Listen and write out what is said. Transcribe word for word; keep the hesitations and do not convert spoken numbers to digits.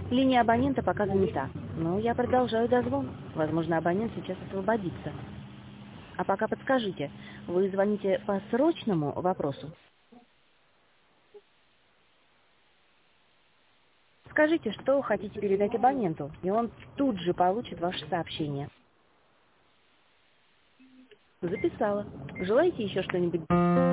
Линия абонента пока занята, но я продолжаю дозвон. Возможно, абонент сейчас освободится. А пока подскажите, вы звоните по срочному вопросу? Скажите, что хотите передать абоненту, и он тут же получит ваше сообщение. Записала. Желаете еще что-нибудь?